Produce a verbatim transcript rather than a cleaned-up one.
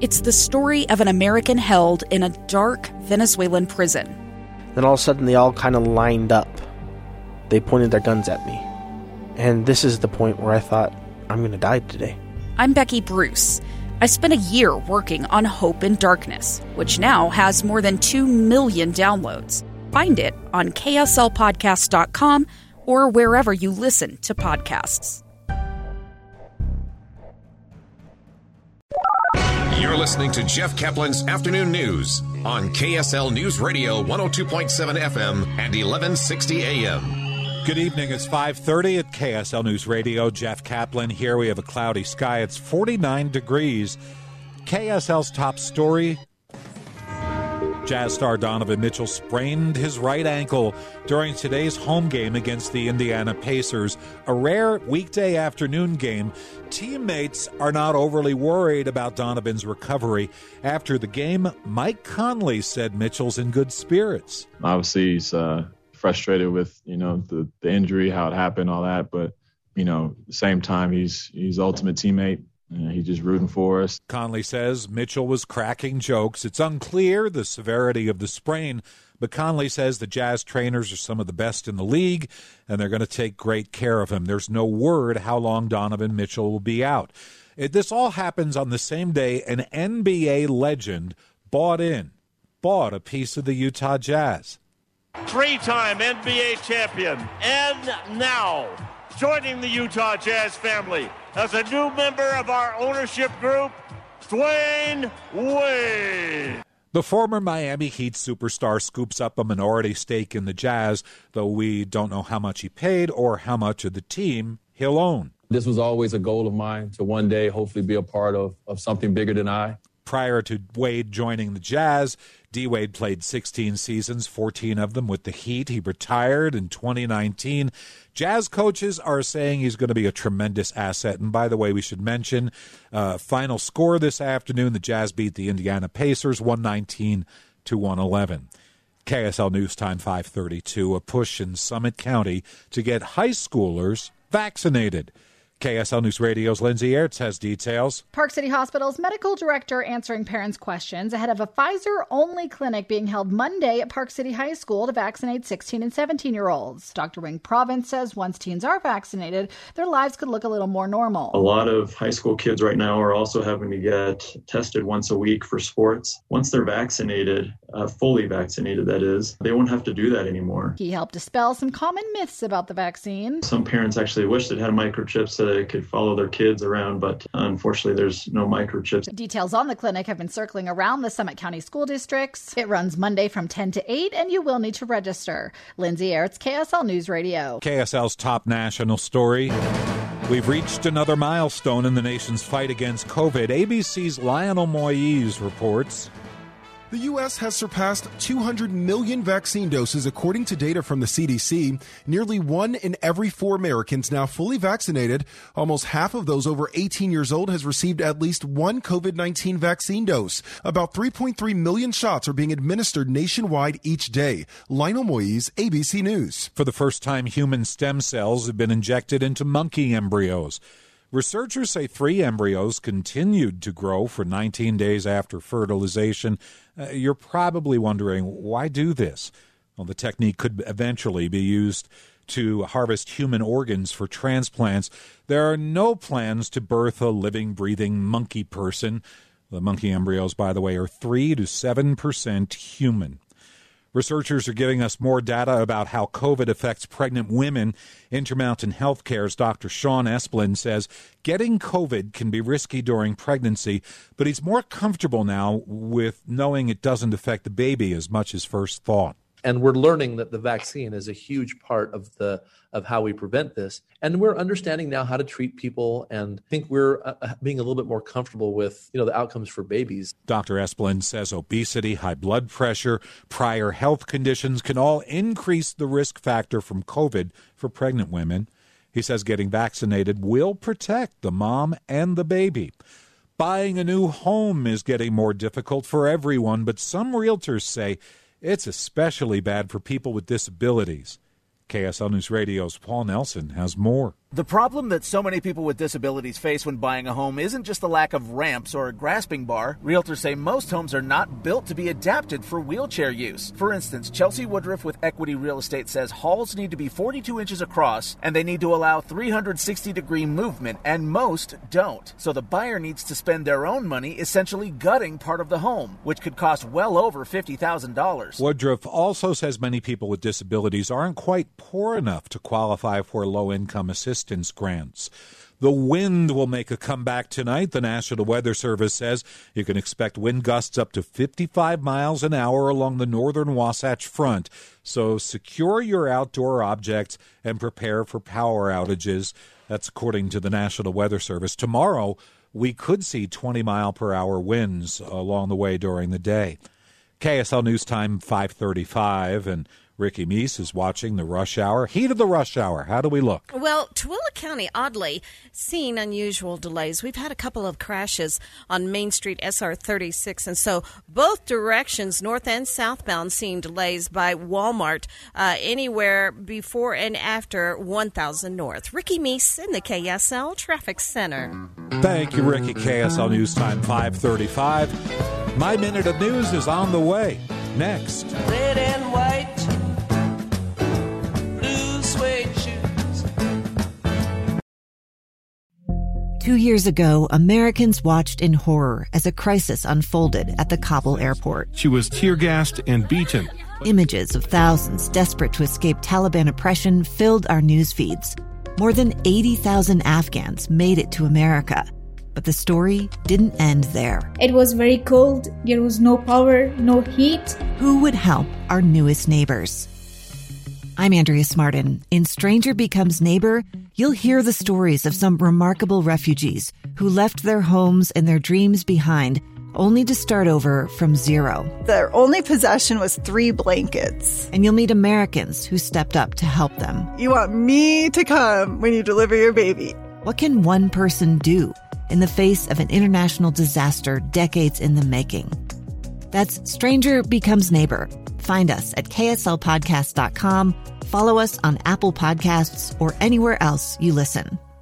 It's the story of an American held in a dark Venezuelan prison. Then all of a sudden they all kind of lined up. They pointed their guns at me. And this is the point where I thought, I'm going to die today. I'm Becky Bruce. I spent a year working on Hope in Darkness, which now has more than two million downloads. Find it on K S L podcast dot com or wherever you listen to podcasts. You're listening to Jeff Kaplan's Afternoon News on K S L News Radio one oh two point seven F M and eleven sixty A M. Good evening. It's five thirty at K S L News Radio. Jeff Kaplan here. We have a cloudy sky. It's forty-nine degrees. K S L's top story. Jazz star Donovan Mitchell sprained his right ankle during today's home game against the Indiana Pacers, a rare weekday afternoon game. Teammates are not overly worried about Donovan's recovery. After the game, Mike Conley said Mitchell's in good spirits. Obviously, he's uh, frustrated with, you know, the, the injury, how it happened, all that. But, you know, at the same time, he's he's ultimate teammate. Uh, he's just rooting for us. Conley says Mitchell was cracking jokes. It's unclear the severity of the sprain, but Conley says the Jazz trainers are some of the best in the league, and they're going to take great care of him. There's no word how long Donovan Mitchell will be out. It, this all happens on the same day an N B A legend bought in, bought a piece of the Utah Jazz. Three-time N B A champion, and now joining the Utah Jazz family as a new member of our ownership group, Dwayne Wade. The former Miami Heat superstar scoops up a minority stake in the Jazz, though we don't know how much he paid or how much of the team he'll own. This was always a goal of mine to one day hopefully be a part of, of something bigger than I. Prior to Wade joining the Jazz, D-Wade played sixteen seasons, fourteen of them with the Heat. He retired in twenty nineteen. Jazz coaches are saying he's going to be a tremendous asset. And by the way, we should mention, uh, final score this afternoon, the Jazz beat the Indiana Pacers one nineteen to one eleven. K S L News Time five thirty-two, a push in Summit County to get high schoolers vaccinated. K S L News Radio's Lindsay Aerts has details. Park City Hospital's medical director answering parents' questions ahead of a Pfizer-only clinic being held Monday at Park City High School to vaccinate sixteen and seventeen-year-olds. Doctor Wing Province says once teens are vaccinated, their lives could look a little more normal. A lot of high school kids right now are also having to get tested once a week for sports. Once they're vaccinated, uh, fully vaccinated that is, they won't have to do that anymore. He helped dispel some common myths about the vaccine. Some parents actually wish they'd had microchips so they could follow their kids around, but unfortunately there's no microchips. Details on the clinic have been circling around the Summit County school districts. It runs Monday from ten to eight, and you will need to register. Lindsay Aerts, K S L News Radio. K S L's top national story. We've reached another milestone in the nation's fight against COVID. A B C's Lionel Moyes reports. The U S has surpassed two hundred million vaccine doses, according to data from the C D C. Nearly one in every four Americans now fully vaccinated. Almost half of those over eighteen years old has received at least one COVID nineteen vaccine dose. About three point three million shots are being administered nationwide each day. Lionel Moyes, A B C News. For the first time, human stem cells have been injected into monkey embryos. Researchers say three embryos continued to grow for nineteen days after fertilization. Uh, you're probably wondering, why do this? Well, the technique could eventually be used to harvest human organs for transplants. There are no plans to birth a living, breathing monkey person. The monkey embryos, by the way, are three to seven percent human. Researchers are giving us more data about how COVID affects pregnant women. Intermountain Healthcare's Doctor Sean Esplin says getting COVID can be risky during pregnancy, but he's more comfortable now with knowing it doesn't affect the baby as much as first thought. And we're learning that the vaccine is a huge part of the of how we prevent this. And we're understanding now how to treat people, and I think we're uh, being a little bit more comfortable with, you know, the outcomes for babies. Doctor Esplin says obesity, high blood pressure, prior health conditions can all increase the risk factor from COVID for pregnant women. He says getting vaccinated will protect the mom and the baby. Buying a new home is getting more difficult for everyone, but some realtors say it's especially bad for people with disabilities. K S L News Radio's Paul Nelson has more. The problem that so many people with disabilities face when buying a home isn't just the lack of ramps or a grasping bar. Realtors say most homes are not built to be adapted for wheelchair use. For instance, Chelsea Woodruff with Equity Real Estate says halls need to be forty-two inches across and they need to allow three hundred sixty degree movement, and most don't. So the buyer needs to spend their own money essentially gutting part of the home, which could cost well over fifty thousand dollars. Woodruff also says many people with disabilities aren't quite poor enough to qualify for low-income assistance grants. The wind will make a comeback tonight, the National Weather Service says. You can expect wind gusts up to fifty-five miles an hour along the northern Wasatch Front. So secure your outdoor objects and prepare for power outages. That's according to the National Weather Service. Tomorrow, we could see twenty mile per hour winds along the way during the day. K S L News Time five thirty-five, and Ricky Meese is watching the rush hour. Heat of the rush hour. How do we look? Well, Tooele County, oddly, seeing unusual delays. We've had a couple of crashes on Main Street S R thirty-six, and so both directions, north and southbound, seeing delays by Walmart uh, anywhere before and after one thousand North. Ricky Meese in the K S L Traffic Center. Thank you, Ricky. K S L News Time five thirty-five. My Minute of News is on the way. Next. Red and white. Two years ago, Americans watched in horror as a crisis unfolded at the Kabul airport. She was tear-gassed and beaten. Images of thousands desperate to escape Taliban oppression filled our news feeds. More than eighty thousand Afghans made it to America. But the story didn't end there. It was very cold. There was no power, no heat. Who would help our newest neighbors? I'm Andrea Smartin. In Stranger Becomes Neighbor, you'll hear the stories of some remarkable refugees who left their homes and their dreams behind, only to start over from zero. Their only possession was three blankets. And you'll meet Americans who stepped up to help them. You want me to come when you deliver your baby. What can one person do in the face of an international disaster decades in the making? That's Stranger Becomes Neighbor. Find us at K S L podcast dot com. Follow us on Apple Podcasts or anywhere else you listen.